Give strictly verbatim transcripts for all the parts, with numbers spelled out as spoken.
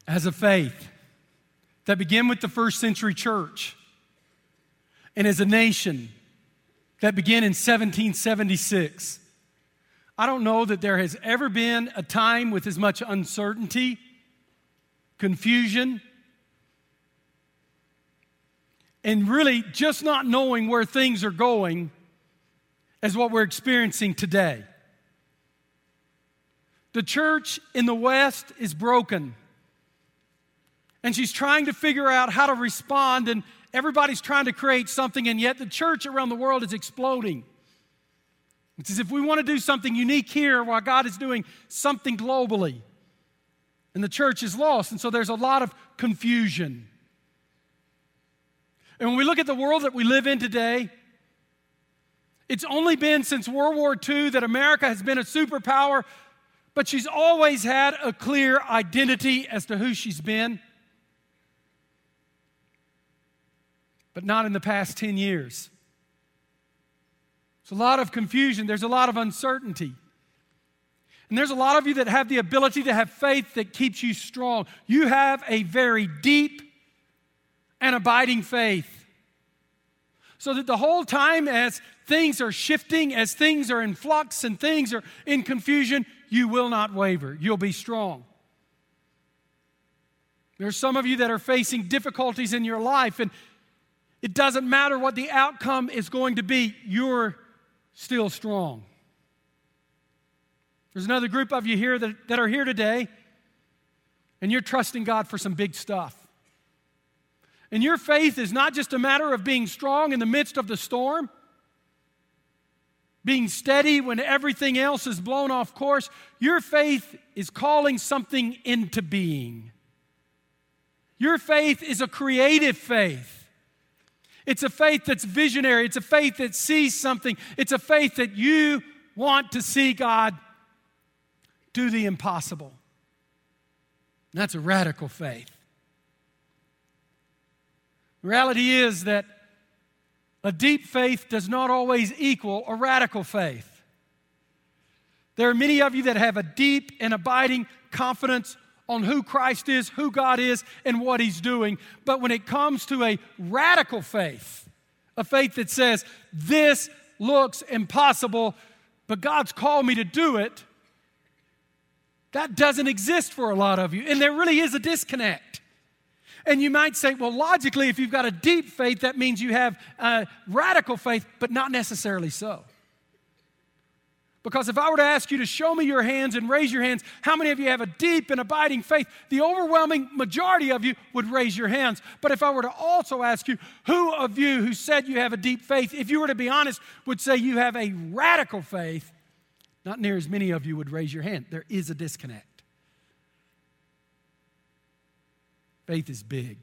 as a faith that began with the first century church and as a nation that began in seventeen seventy-six, I don't know that there has ever been a time with as much uncertainty, confusion, and really just not knowing where things are going as what we're experiencing today. The church in the West is broken, and she's trying to figure out how to respond, and everybody's trying to create something, and yet the church around the world is exploding. It's as if we want to do something unique here while God is doing something globally, and the church is lost, and so there's a lot of confusion. And when we look at the world that we live in today, it's only been since World War Two that America has been a superpower, but she's always had a clear identity as to who she's been. But not in the past ten years. There's a lot of confusion. There's a lot of uncertainty. And there's a lot of you that have the ability to have faith that keeps you strong. You have a very deep and abiding faith. So that the whole time as things are shifting, as things are in flux and things are in confusion, you will not waver. You'll be strong. There's some of you that are facing difficulties in your life, and it doesn't matter what the outcome is going to be, you're still strong. There's another group of you here that, that are here today, and you're trusting God for some big stuff. And your faith is not just a matter of being strong in the midst of the storm, being steady when everything else is blown off course. Your faith is calling something into being. Your faith is a creative faith. It's a faith that's visionary. It's a faith that sees something. It's a faith that you want to see God do the impossible. And that's a radical faith. The reality is that a deep faith does not always equal a radical faith. There are many of you that have a deep and abiding confidence on who Christ is, who God is, and what He's doing. But when it comes to a radical faith, a faith that says, this looks impossible, but God's called me to do it, that doesn't exist for a lot of you. And there really is a disconnect. And you might say, well, logically, if you've got a deep faith, that means you have a radical faith, but not necessarily so. Because if I were to ask you to show me your hands and raise your hands, how many of you have a deep and abiding faith? The overwhelming majority of you would raise your hands. But if I were to also ask you, who of you who said you have a deep faith, if you were to be honest, would say you have a radical faith, not near as many of you would raise your hand. There is a disconnect. Faith is big.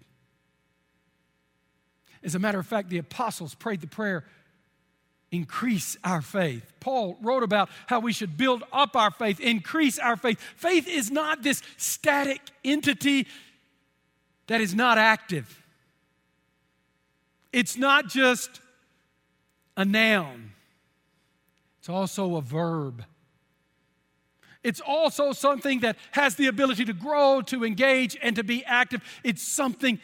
As a matter of fact, the apostles prayed the prayer, increase our faith. Paul wrote about how we should build up our faith, increase our faith. Faith is not this static entity that is not active. It's not just a noun. It's also a verb. It's also something that has the ability to grow, to engage, and to be active. It's something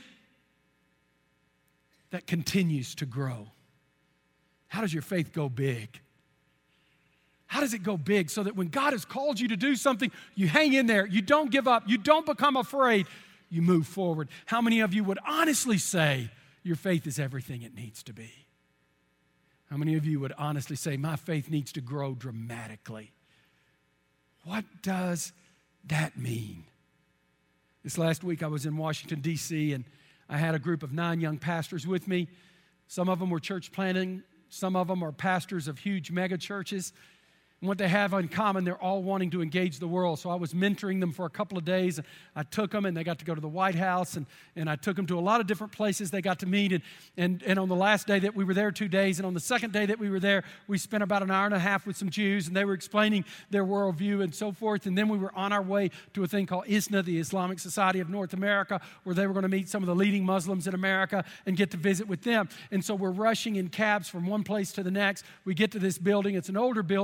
that continues to grow. How does your faith go big? How does it go big so that when God has called you to do something, you hang in there, you don't give up, you don't become afraid, you move forward? How many of you would honestly say your faith is everything it needs to be? How many of you would honestly say, my faith needs to grow dramatically? What does that mean? This last week I was in Washington, D C, and I had a group of nine young pastors with me. Some of them were church planting. Some of them are pastors of huge mega churches. And what they have in common, they're all wanting to engage the world. So I was mentoring them for a couple of days. I took them, and they got to go to the White House, and, and I took them to a lot of different places they got to meet. And, and, and on the last day that we were there, two days, and on the second day that we were there, we spent about an hour and a half with some Jews, and they were explaining their worldview and so forth. And then we were on our way to a thing called I S N A, the Islamic Society of North America, where they were going to meet some of the leading Muslims in America and get to visit with them. And so we're rushing in cabs from one place to the next. We get to this building. It's an older building. It's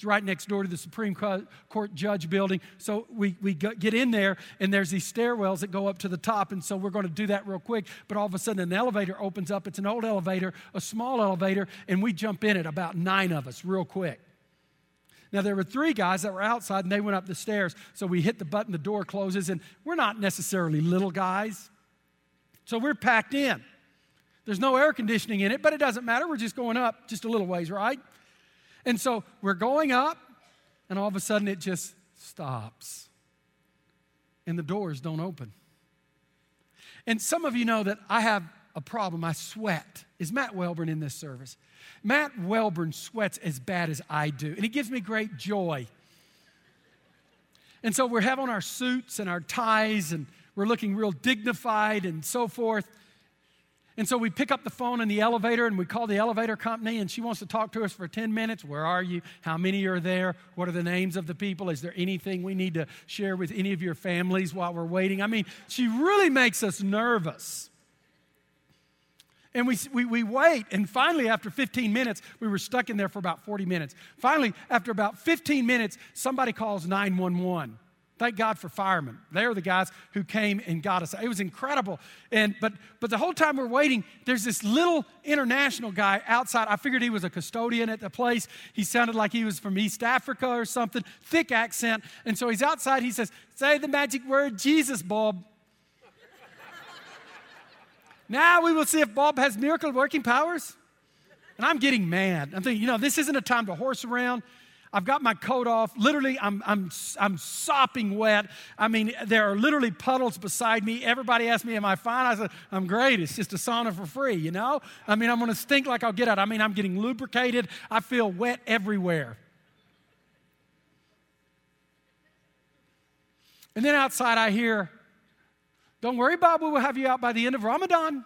right next door to the Supreme Court judge building. So we, we get in there, and there's these stairwells that go up to the top, and so we're going to do that real quick. But all of a sudden, an elevator opens up. It's an old elevator, a small elevator, and we jump in it, about nine of us, real quick. Now, there were three guys that were outside, and they went up the stairs. So we hit the button, the door closes, and we're not necessarily little guys. So we're packed in. There's no air conditioning in it, but it doesn't matter. We're just going up just a little ways, right? And so we're going up, and all of a sudden it just stops. And the doors don't open. And some of you know that I have a problem. I sweat. Is Matt Welburn in this service? Matt Welburn sweats as bad as I do, and it gives me great joy. And so we're having our suits and our ties, and we're looking real dignified and so forth. And so we pick up the phone in the elevator, and we call the elevator company, and she wants to talk to us for ten minutes. Where are you? How many are there? What are the names of the people? Is there anything we need to share with any of your families while we're waiting? I mean, she really makes us nervous. And we, we, we wait, and finally, after fifteen minutes, we were stuck in there for about forty minutes. Finally, after about fifteen minutes, somebody calls nine one one. Thank God for firemen. They're the guys who came and got us. It was incredible. And but but the whole time we're waiting, there's this little international guy outside. I figured he was a custodian at the place. He sounded like he was from East Africa or something, thick accent. And so he's outside. He says, "Say the magic word, Jesus, Bob." Now we will see if Bob has miracle working powers. And I'm getting mad. I'm thinking, you know, this isn't a time to horse around. I've got my coat off. Literally, I'm, I'm, I'm sopping wet. I mean, there are literally puddles beside me. Everybody asks me, am I fine? I said, I'm great. It's just a sauna for free, you know? I mean, I'm going to stink like I'll get out. I mean, I'm getting lubricated. I feel wet everywhere. And then outside I hear, "Don't worry, Bob, we will have you out by the end of Ramadan."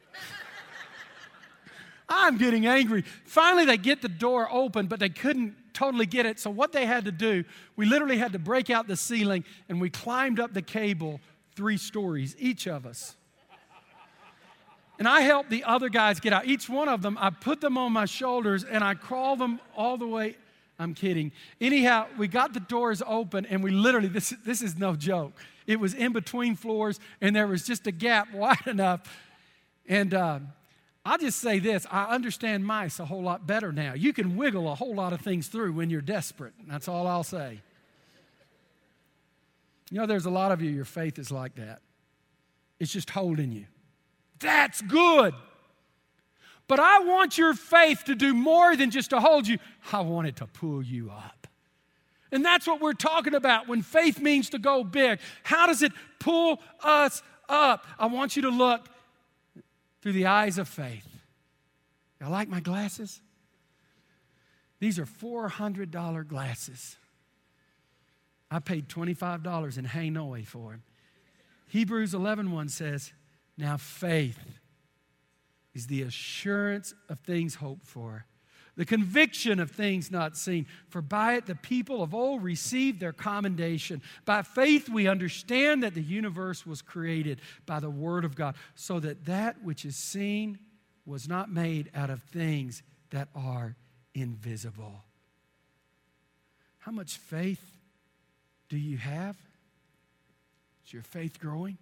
I'm getting angry. Finally, they get the door open, but they couldn't totally get it. So what they had to do, we literally had to break out the ceiling, and we climbed up the cable three stories, each of us. And I helped the other guys get out. Each one of them, I put them on my shoulders, and I crawled them all the way. I'm kidding. Anyhow, we got the doors open, and we literally, this, this is no joke. It was in between floors, and there was just a gap wide enough. And uh, I'll just say this. I understand mice a whole lot better now. You can wiggle a whole lot of things through when you're desperate. That's all I'll say. You know, there's a lot of you, your faith is like that. It's just holding you. That's good. But I want your faith to do more than just to hold you. I want it to pull you up. And that's what we're talking about when faith means to go big. How does it pull us up? I want you to look through the eyes of faith. I like my glasses. These are four hundred dollars glasses. I paid twenty-five dollars in Hanoi for them. Hebrews eleven one says, "Now faith is the assurance of things hoped for, the conviction of things not seen. For by it the people of old received their commendation. By faith we understand that the universe was created by the word of God, so that that which is seen was not made out of things that are invisible." How much faith do you have? Is your faith growing?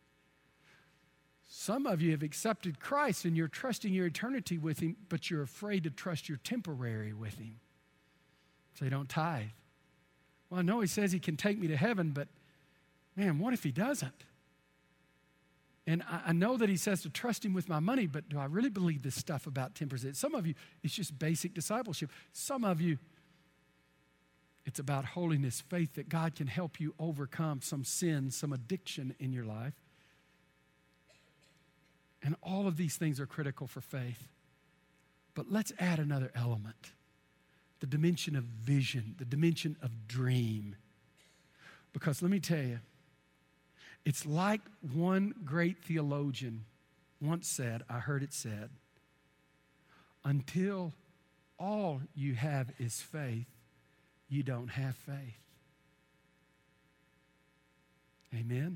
Some of you have accepted Christ and you're trusting your eternity with Him, but you're afraid to trust your temporary with Him. So you don't tithe. Well, I know He says He can take me to heaven, but man, what if He doesn't? And I, I know that He says to trust Him with my money, but do I really believe this stuff about ten percent? Some of you, it's just basic discipleship. Some of you, it's about holiness, faith that God can help you overcome some sin, some addiction in your life. And all of these things are critical for faith. But let's add another element, the dimension of vision, the dimension of dream. Because let me tell you, it's like one great theologian once said, I heard it said, until all you have is faith, you don't have faith. Amen?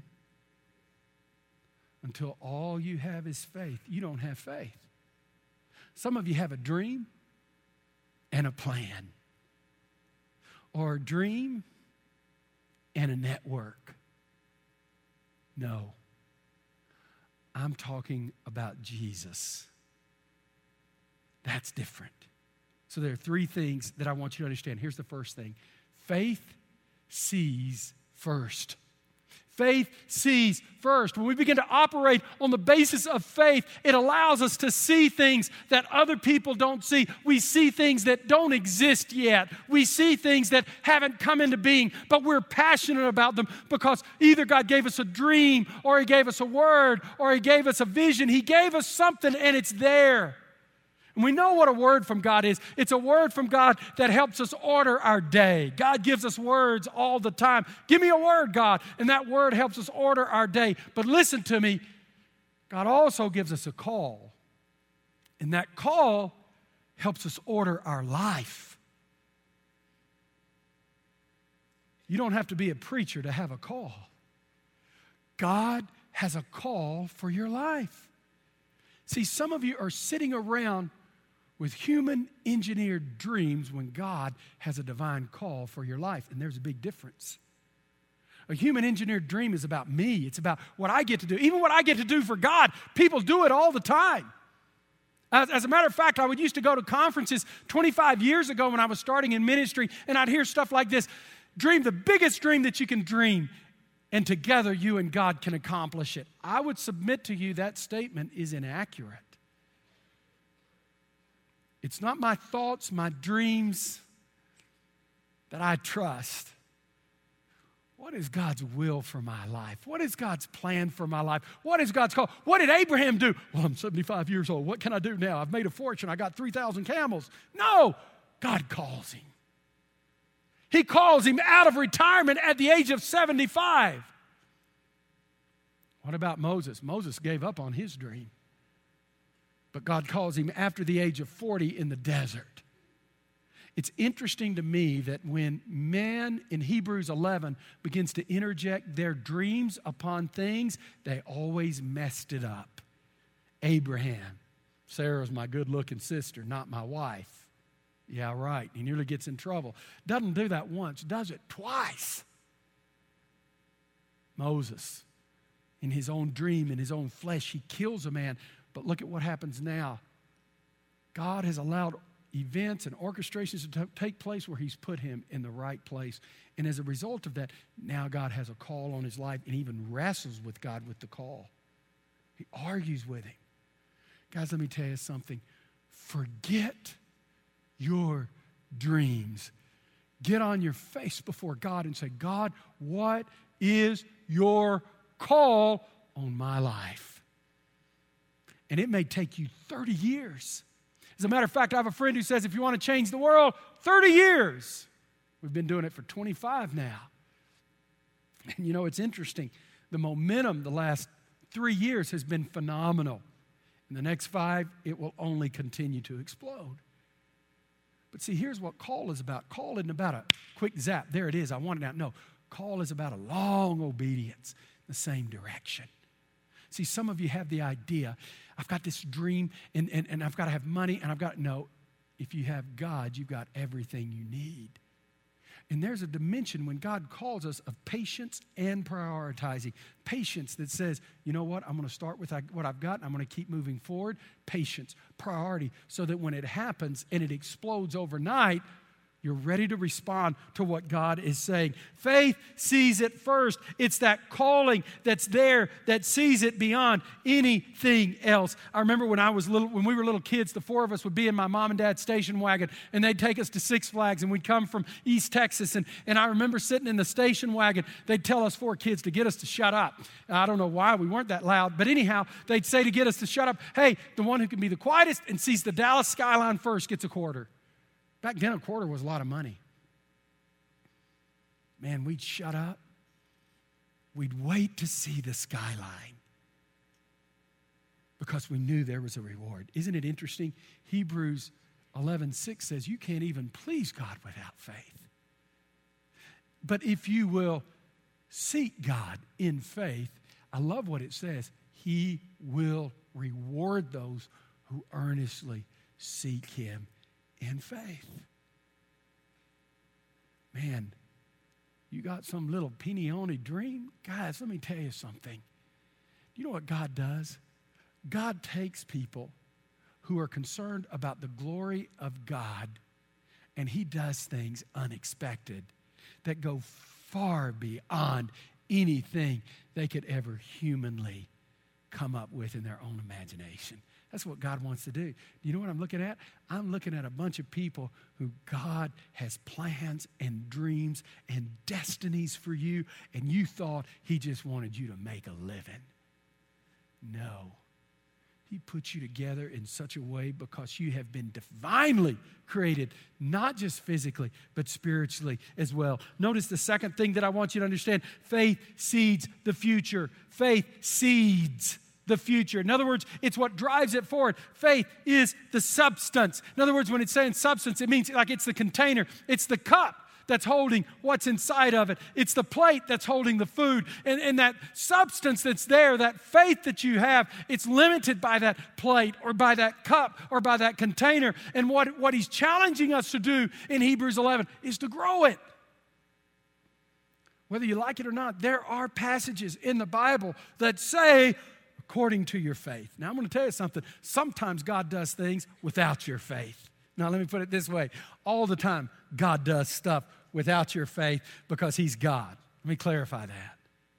Until all you have is faith, you don't have faith. Some of you have a dream and a plan. or a dream and a network. No. I'm talking about Jesus. That's different. So there are three things that I want you to understand. Here's the first thing. Faith sees first. Faith sees first. When we begin to operate on the basis of faith, it allows us to see things that other people don't see. We see things that don't exist yet. We see things that haven't come into being, but we're passionate about them because either God gave us a dream, or He gave us a word, or He gave us a vision. He gave us something, and it's there. And we know what a word from God is. It's a word from God that helps us order our day. God gives us words all the time. Give me a word, God. And that word helps us order our day. But listen to me, God also gives us a call. And that call helps us order our life. You don't have to be a preacher to have a call. God has a call for your life. See, some of you are sitting around with human-engineered dreams when God has a divine call for your life, and there's a big difference. A human-engineered dream is about me. It's about what I get to do. Even what I get to do for God, people do it all the time. As, as a matter of fact, I would used to go to conferences twenty-five years ago when I was starting in ministry, and I'd hear stuff like this: dream the biggest dream that you can dream, and together you and God can accomplish it. I would submit to you that statement is inaccurate. It's not my thoughts, my dreams that I trust. What is God's will for my life? What is God's plan for my life? What is God's call? What did Abraham do? Well, I'm seventy-five years old. What can I do now? I've made a fortune. I got three thousand camels. No, God calls him. He calls him out of retirement at the age of seventy-five. What about Moses? Moses gave up on his dream. But God calls him after the age of forty in the desert. It's interesting to me that when man in Hebrews eleven begins to interject their dreams upon things, they always messed it up. Abraham, Sarah's my good-looking sister, not my wife. Yeah, right. He nearly gets in trouble. Doesn't do that once, does it twice. Moses, in his own dream, in his own flesh, he kills a man. But look at what happens now. God has allowed events and orchestrations to t- take place where He's put him in the right place. And as a result of that, now God has a call on his life and even wrestles with God with the call. He argues with Him. Guys, let me tell you something. Forget your dreams. Get on your face before God and say, God, what is your call on my life? And it may take you thirty years. As a matter of fact, I have a friend who says, if you want to change the world, thirty years. We've been doing it for twenty-five now. And you know, it's interesting. The momentum the last three years has been phenomenal. In the next five, it will only continue to explode. But see, here's what call is about. Call isn't about a quick zap. There it is. I want it out. No, call is about a long obedience in the same direction. See, some of you have the idea, I've got this dream, and, and, and I've got to have money, and I've got, no, if you have God, you've got everything you need. And there's a dimension when God calls us of patience and prioritizing. Patience that says, you know what, I'm going to start with what I've got, and I'm going to keep moving forward. Patience, priority, so that when it happens and it explodes overnight, you're ready to respond to what God is saying. Faith sees it first. It's that calling that's there that sees it beyond anything else. I remember when I was little, when we were little kids, the four of us would be in my mom and dad's station wagon, and they'd take us to Six Flags, and we'd come from East Texas. And, and I remember sitting in the station wagon, they'd tell us four kids to get us to shut up. I don't know why we weren't that loud, but anyhow, they'd say to get us to shut up, hey, the one who can be the quietest and sees the Dallas skyline first gets a quarter. Back then, a quarter was a lot of money. Man, we'd shut up. We'd wait to see the skyline because we knew there was a reward. Isn't it interesting? Hebrews eleven six says you can't even please God without faith. But if you will seek God in faith, I love what it says. He will reward those who earnestly seek Him in faith. man, you got some little peony dream? Guys, let me tell you something. You know what God does? God takes people who are concerned about the glory of God, and he does things unexpected that go far beyond anything they could ever humanly come up with in their own imagination. That's what God wants to do. You know what I'm looking at? I'm looking at a bunch of people who God has plans and dreams and destinies for you, and you thought he just wanted you to make a living. No. He put you together in such a way because you have been divinely created, not just physically, but spiritually as well. Notice the second thing that I want you to understand. Faith seeds the future. Faith seeds the future. In other words, it's what drives it forward. Faith is the substance. In other words, when it's saying substance, it means like it's the container. It's the cup that's holding what's inside of it. It's the plate that's holding the food. And, and that substance that's there, that faith that you have, it's limited by that plate or by that cup or by that container. And what, what he's challenging us to do in Hebrews eleven is to grow it. Whether you like it or not, there are passages in the Bible that say, according to your faith. Now, I'm going to tell you something. Sometimes God does things without your faith. Now, let me put it this way. All the time, God does stuff without your faith because he's God. Let me clarify that.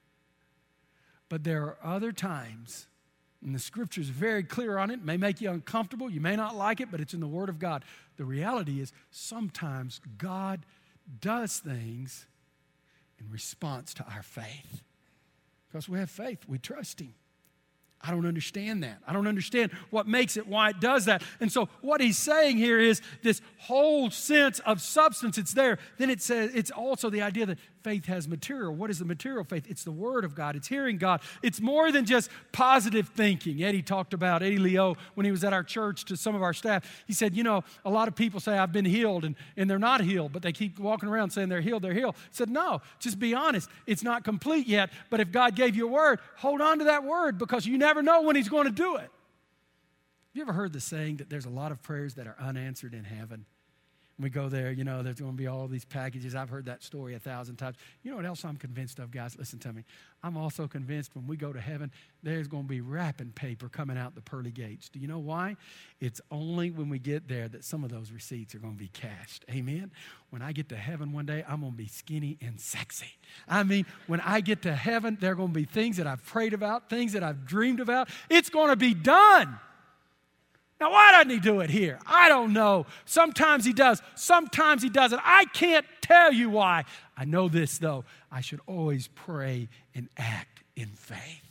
But there are other times, and the scripture is very clear on it. It may make you uncomfortable. You may not like it, but it's in the Word of God. The reality is sometimes God does things in response to our faith. Because we have faith. We trust him. I don't understand that. I don't understand what makes it, why it does that. And so what he's saying here is this whole sense of substance, it's there. Then it says it's also the idea that faith has material. What is the material faith? It's the Word of God. It's hearing God. It's more than just positive thinking. Eddie talked about, Eddie Leo, when he was at our church to some of our staff, he said, you know, a lot of people say I've been healed and, and they're not healed, but they keep walking around saying they're healed, they're healed. He said, no, just be honest. It's not complete yet, but if God gave you a word, hold on to that word because you never know when he's going to do it. Have you ever heard the saying that there's a lot of prayers that are unanswered in heaven? When we go there, you know, there's going to be all these packages. I've heard that story a thousand times. You know what else I'm convinced of, guys? Listen to me. I'm also convinced when we go to heaven, there's going to be wrapping paper coming out the pearly gates. Do you know why? It's only when we get there that some of those receipts are going to be cashed. Amen? When I get to heaven one day, I'm going to be skinny and sexy. I mean, when I get to heaven, there are going to be things that I've prayed about, things that I've dreamed about. It's going to be done. Now, why doesn't he do it here? I don't know. Sometimes he does. Sometimes he doesn't. I can't tell you why. I know this, though. I should always pray and act in faith.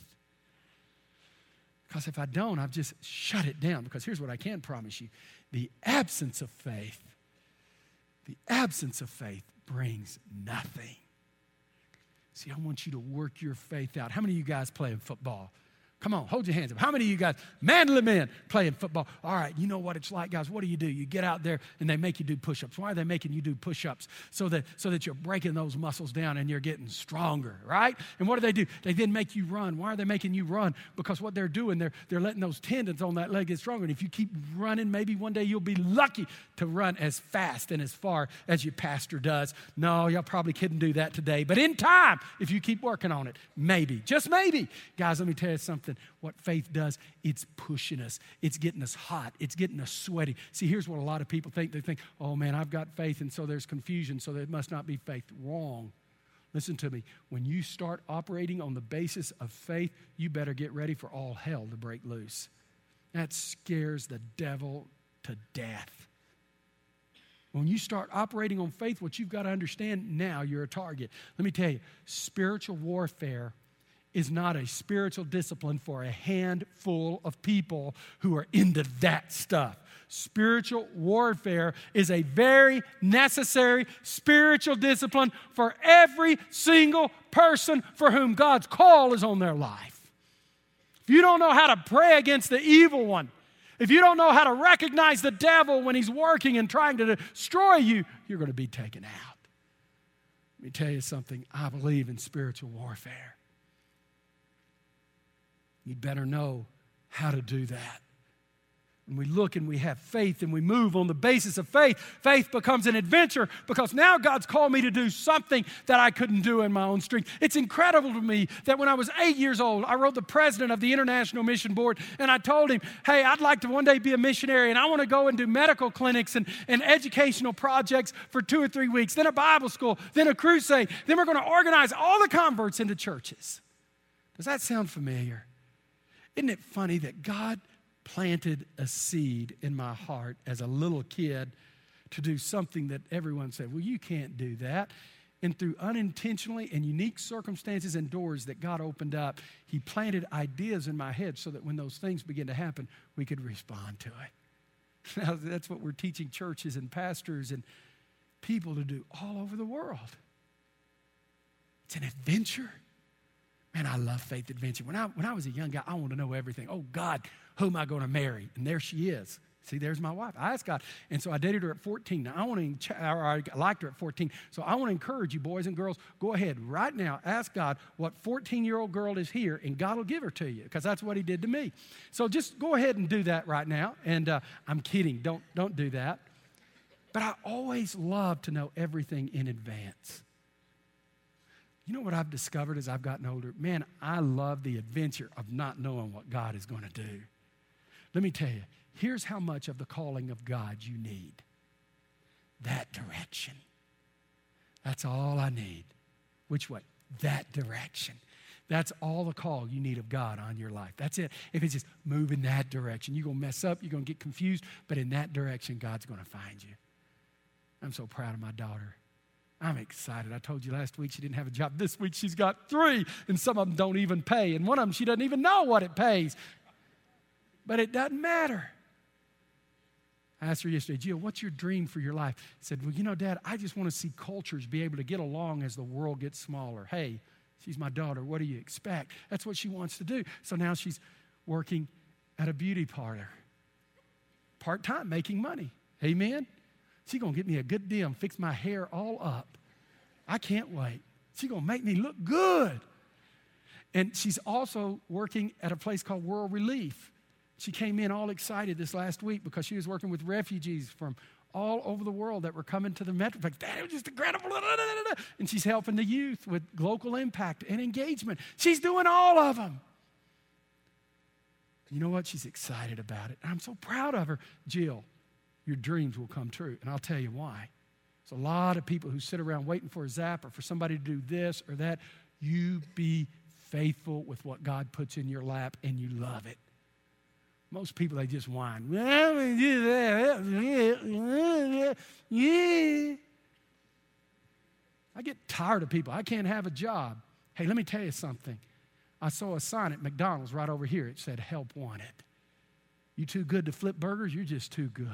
Because if I don't, I've just shut it down. Because here's what I can promise you. The absence of faith, the absence of faith brings nothing. See, I want you to work your faith out. How many of you guys playing football? Come on, hold your hands up. How many of you guys, manly men, playing football? All right, you know what it's like, guys. What do you do? You get out there and they make you do push-ups. Why are they making you do push-ups? So that, so that you're breaking those muscles down and you're getting stronger, right? And what do they do? They then make you run. Why are they making you run? Because what they're doing, they're, they're letting those tendons on that leg get stronger. And if you keep running, maybe one day you'll be lucky to run as fast and as far as your pastor does. No, y'all probably couldn't do that today. But in time, if you keep working on it, maybe, just maybe. Guys, let me tell you something. What faith does, it's pushing us. It's getting us hot. It's getting us sweaty. See, here's what a lot of people think. They think, oh, man, I've got faith, and so there's confusion, so there must not be faith. Wrong. Listen to me. When you start operating on the basis of faith, you better get ready for all hell to break loose. That scares the devil to death. When you start operating on faith, what you've got to understand now, you're a target. Let me tell you, spiritual warfare is not a spiritual discipline for a handful of people who are into that stuff. Spiritual warfare is a very necessary spiritual discipline for every single person for whom God's call is on their life. If you don't know how to pray against the evil one, if you don't know how to recognize the devil when he's working and trying to destroy you, you're going to be taken out. Let me tell you something. I believe in spiritual warfare. You better know how to do that. When we look and we have faith and we move on the basis of faith, faith becomes an adventure because now God's called me to do something that I couldn't do in my own strength. It's incredible to me that when I was eight years old, I wrote the president of the International Mission Board and I told him, hey, I'd like to one day be a missionary and I want to go and do medical clinics and, and educational projects for two or three weeks, then a Bible school, then a crusade, then we're going to organize all the converts into churches. Does that sound familiar? Isn't it funny that God planted a seed in my heart as a little kid to do something that everyone said, well, you can't do that. And through unintentionally and unique circumstances and doors that God opened up, he planted ideas in my head so that when those things begin to happen, we could respond to it. Now, that's what we're teaching churches and pastors and people to do all over the world. It's an adventure. Man, I love faith adventure. When I, when I was a young guy, I wanted to know everything. Oh, God, who am I going to marry? And there she is. See, there's my wife. I asked God. And so I dated her at fourteen. Now, I want to, or I liked her at fourteen. So I want to encourage you, boys and girls, go ahead right now. Ask God what fourteen-year-old girl is here, and God will give her to you because that's what he did to me. So just go ahead and do that right now. And uh, I'm kidding. Don't, don't do that. But I always love to know everything in advance. You know what I've discovered as I've gotten older? Man, I love the adventure of not knowing what God is going to do. Let me tell you, here's how much of the calling of God you need. That direction. That's all I need. Which way? That direction. That's all the call you need of God on your life. That's it. If it's just move in that direction, you're going to mess up, you're going to get confused, but in that direction, God's going to find you. I'm so proud of my daughter. I'm excited. I told you last week she didn't have a job. This week she's got three, and some of them don't even pay. And one of them, she doesn't even know what it pays. But it doesn't matter. I asked her yesterday, Jill, what's your dream for your life? I said, well, you know, Dad, I just want to see cultures be able to get along as the world gets smaller. Hey, she's my daughter. What do you expect? That's what she wants to do. So now she's working at a beauty parlor, part-time, making money. Amen? She's going to get me a good deal and fix my hair all up. I can't wait. She's going to make me look good. And she's also working at a place called World Relief. She came in all excited this last week because she was working with refugees from all over the world that were coming to the Metroplex. That was just incredible. And she's helping the youth with local impact and engagement. She's doing all of them. You know what? She's excited about it. I'm so proud of her. Jill, your dreams will come true. And I'll tell you why. There's a lot of people who sit around waiting for a zap or for somebody to do this or that. You be faithful with what God puts in your lap and you love it. Most people, they just whine. Well, we do that. Yeah. I get tired of people. I can't have a job. Hey, let me tell you something. I saw a sign at McDonald's right over here. It said, help wanted. You too good to flip burgers? You're just too good.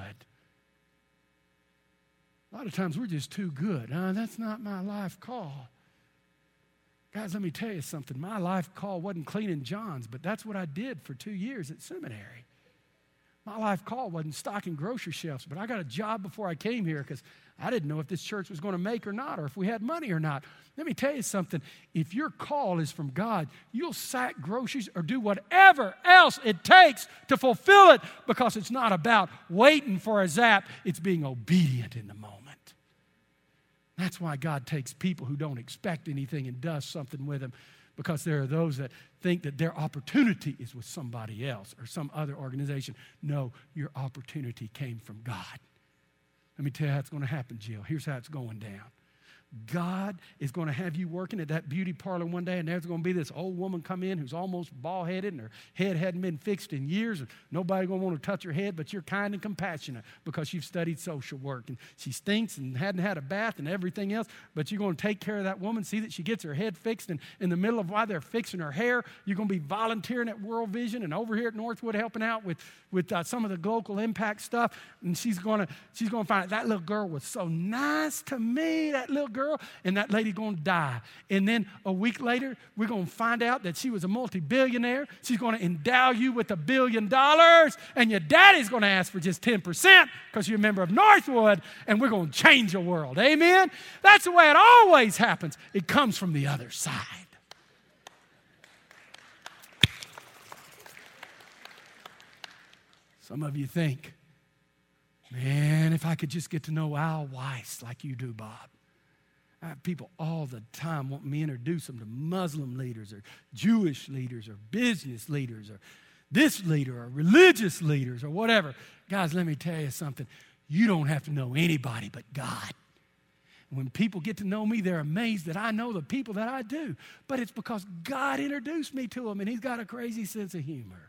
A lot of times we're just too good. Uh, that's not my life call. Guys, let me tell you something. My life call wasn't cleaning John's, but that's what I did for two years at seminary. My life call wasn't stocking grocery shelves, but I got a job before I came here because I didn't know if this church was going to make or not, or if we had money or not. Let me tell you something. If your call is from God, you'll sack groceries or do whatever else it takes to fulfill it because it's not about waiting for a zap. It's being obedient in the moment. That's why God takes people who don't expect anything and does something with them, because there are those that think that their opportunity is with somebody else or some other organization. No, your opportunity came from God. Let me tell you how it's going to happen, Jill. Here's how it's going down. God is going to have you working at that beauty parlor one day, and there's going to be this old woman come in who's almost bald-headed, and her head hadn't been fixed in years, and nobody's going to want to touch her head, but you're kind and compassionate because you've studied social work, and she stinks and hadn't had a bath and everything else, but you're going to take care of that woman, see that she gets her head fixed, and in the middle of while they're fixing her hair, you're going to be volunteering at World Vision and over here at Northwood helping out with, with uh, some of the local impact stuff, and she's going to she's going to find out that little girl was so nice to me, that little girl. Girl, and that lady going to die. And then a week later, we're going to find out that she was a multi-billionaire. She's going to endow you with a billion dollars, and your daddy's going to ask for just ten percent because you're a member of Northwood, and we're going to change the world. Amen? That's the way it always happens. It comes from the other side. Some of you think, man, if I could just get to know Al Weiss like you do, Bob. I have people all the time want me to introduce them to Muslim leaders or Jewish leaders or business leaders or this leader or religious leaders or whatever. Guys, let me tell you something. You don't have to know anybody but God. When people get to know me, they're amazed that I know the people that I do. But it's because God introduced me to them, and he's got a crazy sense of humor.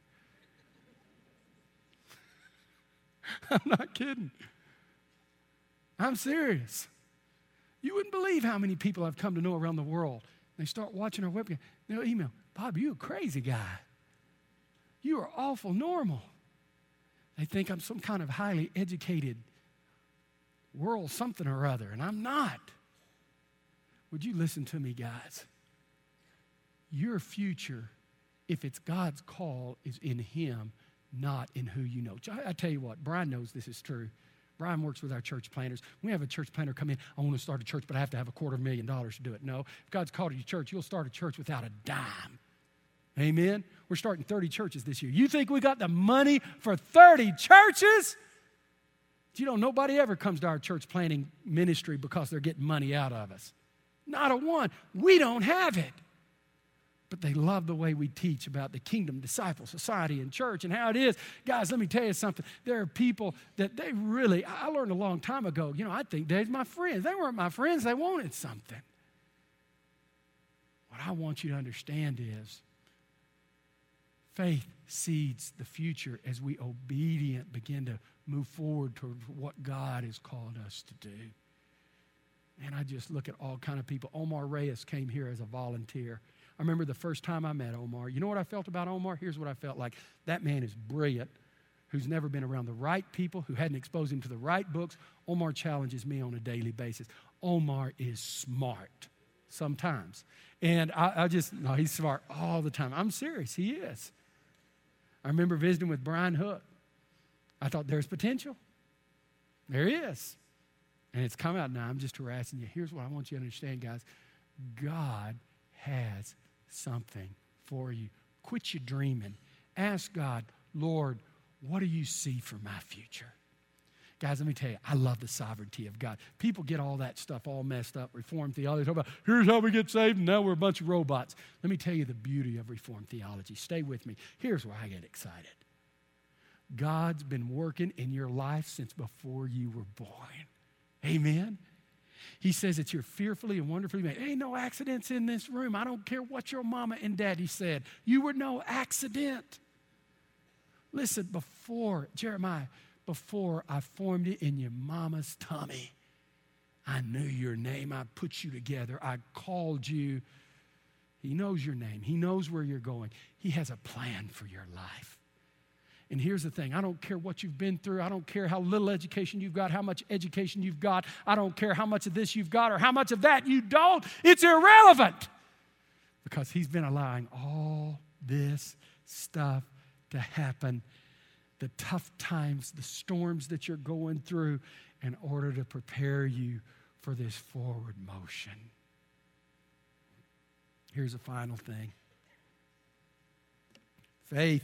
I'm not kidding. I'm serious. You wouldn't believe how many people I've come to know around the world. They start watching our webcam. They'll email, Bob, you're a crazy guy. You are awful normal. They think I'm some kind of highly educated world something or other, and I'm not. Would you listen to me, guys? Your future, if it's God's call, is in him, not in who you know. I, I tell you what, Brian knows this is true. Brian works with our church planners. We have a church planner come in, I want to start a church, but I have to have a quarter of a million dollars to do it. No, if God's called you to church, you'll start a church without a dime. Amen? We're starting thirty churches this year. You think we got the money for thirty churches? You know, nobody ever comes to our church planning ministry because they're getting money out of us. Not a one. We don't have it. But they love the way we teach about the kingdom, disciple, society, and church and how it is. Guys, let me tell you something. There are people that they really, I learned a long time ago, you know, I think Dave's my friends. They weren't my friends. They wanted something. What I want you to understand is faith seeds the future as we obedient begin to move forward toward what God has called us to do. And I just look at all kind of people. Omar Reyes came here as a volunteer. I remember the first time I met Omar. You know what I felt about Omar? Here's what I felt like. That man is brilliant, who's never been around the right people, who hadn't exposed him to the right books. Omar challenges me on a daily basis. Omar is smart sometimes. And I, I just, no, he's smart all the time. I'm serious, he is. I remember visiting with Brian Hook. I thought there's potential. There is. And it's come out now. I'm just harassing you. Here's what I want you to understand, guys. God has something for you. Quit your dreaming. Ask God, Lord, what do you see for my future? Guys, let me tell you, I love the sovereignty of God. People get all that stuff all messed up. Reformed theology, talk about, here's how we get saved, and now we're a bunch of robots. Let me tell you the beauty of Reformed theology. Stay with me. Here's where I get excited. God's been working in your life since before you were born. Amen? He says that you're fearfully and wonderfully made. Ain't no accidents in this room. I don't care what your mama and daddy said. You were no accident. Listen, before, Jeremiah, before I formed you in your mama's tummy, I knew your name. I put you together. I called you. He knows your name. He knows where you're going. He has a plan for your life. And here's the thing. I don't care what you've been through. I don't care how little education you've got, how much education you've got. I don't care how much of this you've got or how much of that you don't. It's irrelevant because he's been allowing all this stuff to happen, the tough times, the storms that you're going through in order to prepare you for this forward motion. Here's a final thing. Faith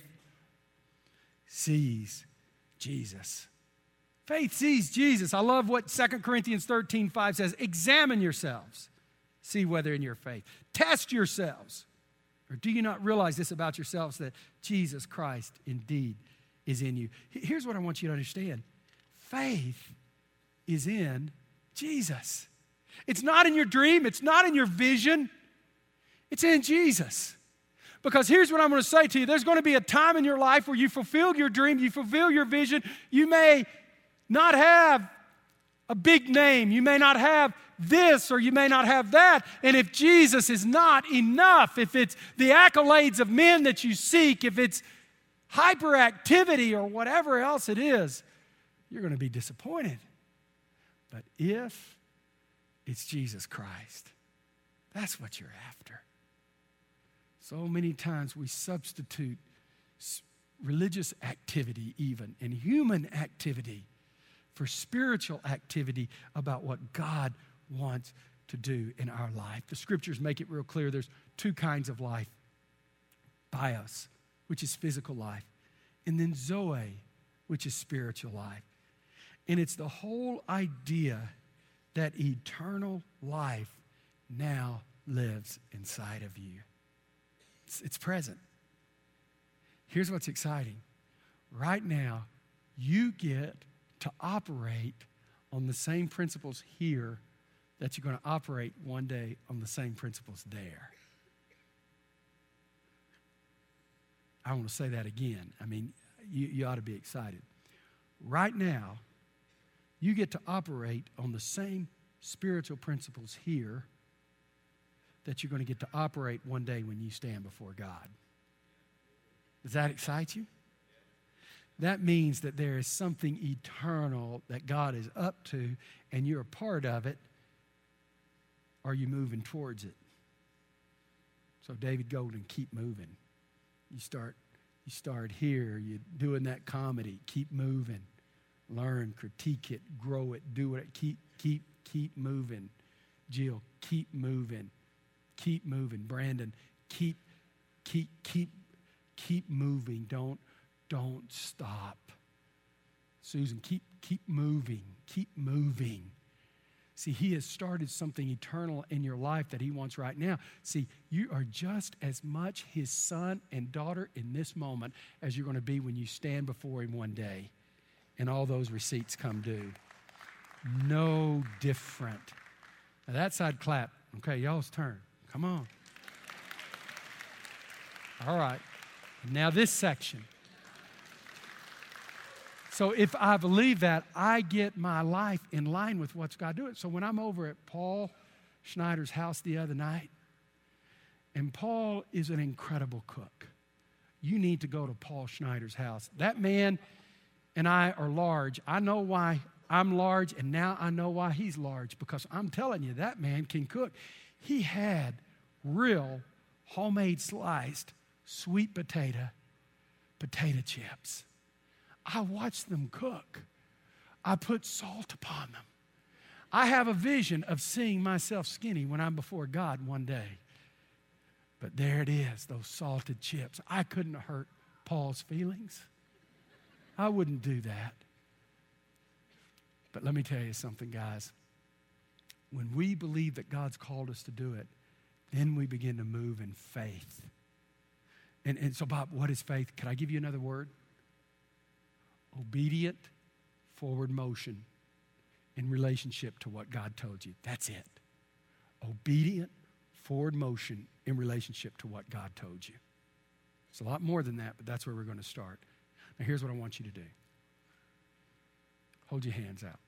sees Jesus. Faith sees Jesus. I love what Second Corinthians thirteen five says. Examine yourselves. See whether in your faith. Test yourselves. Or do you not realize this about yourselves, that Jesus Christ indeed is in you? Here's what I want you to understand. Faith is in Jesus. It's not in your dream. It's not in your vision. It's in Jesus. Because here's what I'm going to say to you. There's going to be a time in your life where you fulfill your dream, you fulfill your vision. You may not have a big name. You may not have this or you may not have that. And if Jesus is not enough, if it's the accolades of men that you seek, if it's hyperactivity or whatever else it is, you're going to be disappointed. But if it's Jesus Christ, that's what you're after. So many times we substitute religious activity even and human activity for spiritual activity about what God wants to do in our life. The scriptures make it real clear there's two kinds of life. Bios, which is physical life, and then zoe, which is spiritual life. And it's the whole idea that eternal life now lives inside of you. It's, it's present. Here's what's exciting. Right now, you get to operate on the same principles here that you're going to operate one day on the same principles there. I want to say that again. I mean, you, you ought to be excited. Right now, you get to operate on the same spiritual principles here that you're going to get to operate one day when you stand before God. Does that excite you? That means that there is something eternal that God is up to, and you're a part of it. Are you moving towards it? So David Golden, keep moving. You start, you start here. You're doing that comedy. Keep moving. Learn, critique it, grow it, do it. Keep, keep, keep moving. Jill, keep moving. Keep moving. Brandon, keep, keep, keep, keep moving. Don't, don't stop. Susan, keep, keep moving. Keep moving. See, he has started something eternal in your life that he wants right now. See, you are just as much his son and daughter in this moment as you're going to be when you stand before him one day and all those receipts come due. No different. Now that side clap. Okay, y'all's turn. Come on. All right. Now this section. So if I believe that, I get my life in line with what's God doing. So when I'm over at Paul Schneider's house the other night, and Paul is an incredible cook. You need to go to Paul Schneider's house. That man and I are large. I know why I'm large, and now I know why he's large, because I'm telling you, that man can cook. He had real homemade sliced sweet potato, potato chips. I watched them cook. I put salt upon them. I have a vision of seeing myself skinny when I'm before God one day. But there it is, those salted chips. I couldn't hurt Paul's feelings. I wouldn't do that. But let me tell you something, guys. When we believe that God's called us to do it, then we begin to move in faith. And, and so, Bob, what is faith? Can I give you another word? Obedient forward motion in relationship to what God told you. That's it. Obedient forward motion in relationship to what God told you. It's a lot more than that, but that's where we're going to start. Now, here's what I want you to do. Hold your hands out.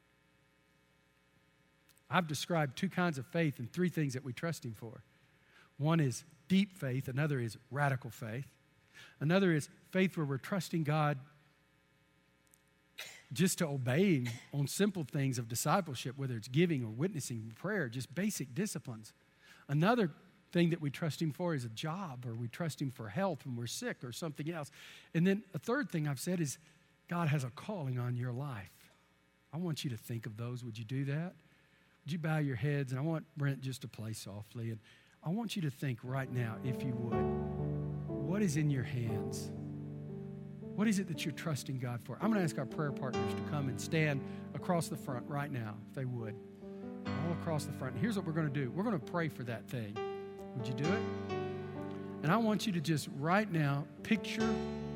I've described two kinds of faith and three things that we trust him for. One is deep faith. Another is radical faith. Another is faith where we're trusting God just to obey him on simple things of discipleship, whether it's giving or witnessing, prayer, just basic disciplines. Another thing that we trust him for is a job, or we trust him for health when we're sick or something else. And then a third thing I've said is God has a calling on your life. I want you to think of those. Would you do that? Would you bow your heads? And I want Brent just to play softly. And I want you to think right now, if you would, what is in your hands? What is it that you're trusting God for? I'm going to ask our prayer partners to come and stand across the front right now, if they would. All across the front. And here's what we're going to do. We're going to pray for that thing. Would you do it? And I want you to just right now picture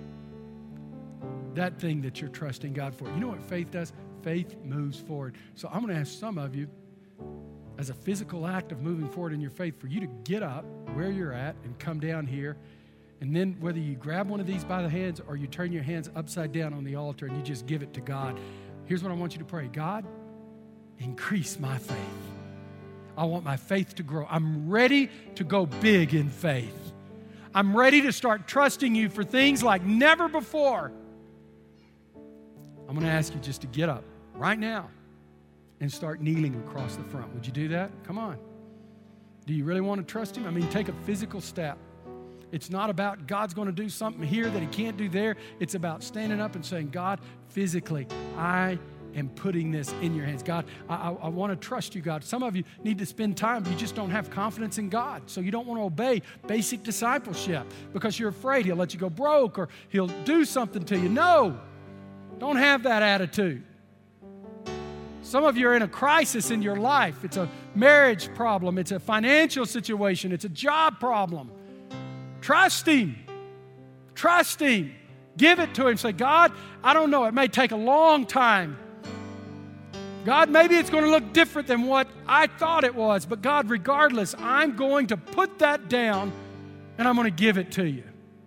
that thing that you're trusting God for. You know what faith does? Faith moves forward. So I'm going to ask some of you, as a physical act of moving forward in your faith, for you to get up where you're at and come down here. And then whether you grab one of these by the hands or you turn your hands upside down on the altar and you just give it to God. Here's what I want you to pray. God, increase my faith. I want my faith to grow. I'm ready to go big in faith. I'm ready to start trusting you for things like never before. I'm going to ask you just to get up right now and start kneeling across the front. Would you do that? Come on. Do you really want to trust him? I mean, take a physical step. It's not about God's going to do something here that he can't do there. It's about standing up and saying, God, physically, I am putting this in your hands. God, I, I, I want to trust you, God. Some of you need to spend time. You just don't have confidence in God. So you don't want to obey basic discipleship because you're afraid he'll let you go broke or he'll do something to you. No. Don't have that attitude. Some of you are in a crisis in your life. It's a marriage problem. It's a financial situation. It's a job problem. Trust Him. Trust Him. Give it to Him. Say, God, I don't know. It may take a long time. God, maybe it's going to look different than what I thought it was. But God, regardless, I'm going to put that down and I'm going to give it to you.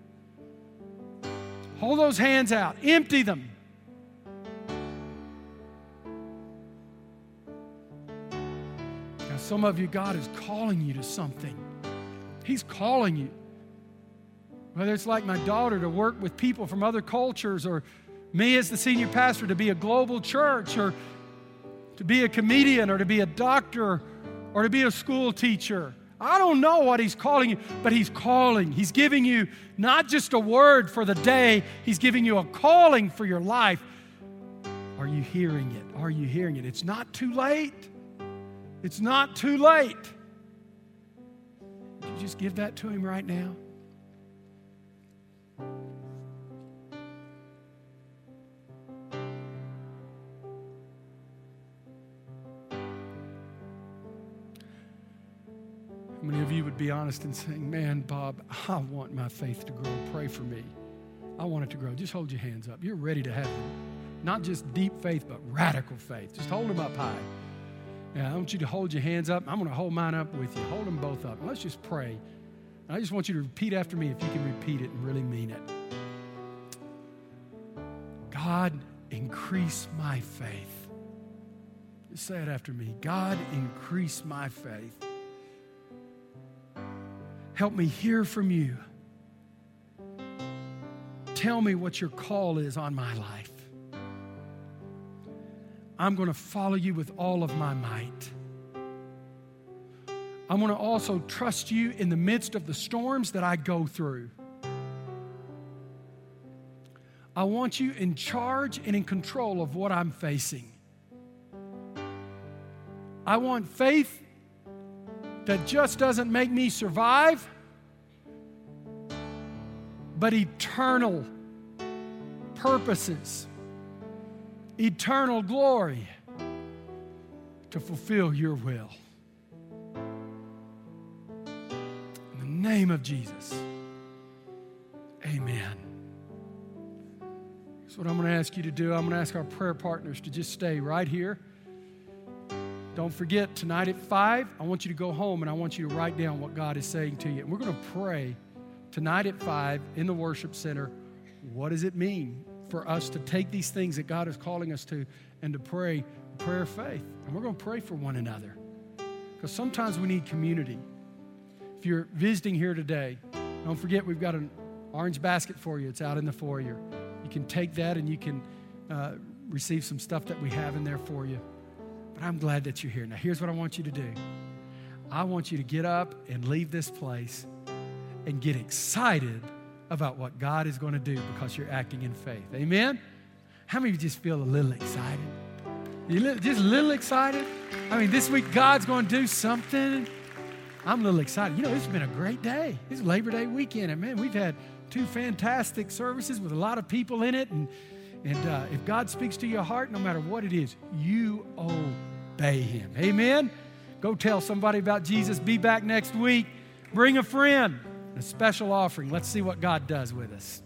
Hold those hands out. Empty them. Now, some of you, God is calling you to something. He's calling you. Whether it's like my daughter to work with people from other cultures, or me as the senior pastor to be a global church, or to be a comedian, or to be a doctor, or to be a school teacher. I don't know what He's calling you, but He's calling. He's giving you not just a word for the day, He's giving you a calling for your life. Are you hearing it? Are you hearing it? It's not too late. It's not too late. Would you just give that to Him right now? How many of you would be honest in saying, man, Bob, I want my faith to grow. Pray for me. I want it to grow. Just hold your hands up. You're ready to have not just deep faith, but radical faith. Just hold them up high. Yeah, I want you to hold your hands up. I'm going to hold mine up with you. Hold them both up. Let's just pray. I just want you to repeat after me if you can repeat it and really mean it. God, increase my faith. Just say it after me. God, increase my faith. Help me hear from you. Tell me what your call is on my life. I'm going to follow you with all of my might. I want to also trust you in the midst of the storms that I go through. I want you in charge and in control of what I'm facing. I want faith that just doesn't make me survive, but eternal purposes, eternal glory to fulfill your will. In the name of Jesus, amen. That's what I'm going to ask you to do. I'm going to ask our prayer partners to just stay right here. Don't forget, tonight at five, I want you to go home and I want you to write down what God is saying to you. And we're going to pray tonight at five in the worship center. What does it mean for us to take these things that God is calling us to and to pray a prayer of faith? And we're going to pray for one another, because sometimes we need community. If you're visiting here today, don't forget we've got an orange basket for you. It's out in the foyer. You can take that and you can uh, receive some stuff that we have in there for you. But I'm glad that you're here. Now, here's what I want you to do. I want you to get up and leave this place and get excited about what God is going to do because you're acting in faith. Amen? How many of you just feel a little excited? You li- just a little excited? I mean, this week God's going to do something. I'm a little excited. You know, it's been a great day. It's Labor Day weekend, and man, we've had two fantastic services with a lot of people in it. And, and uh, if God speaks to your heart, no matter what it is, you obey Him. Amen? Go tell somebody about Jesus. Be back next week. Bring a friend. A special offering. Let's see what God does with us.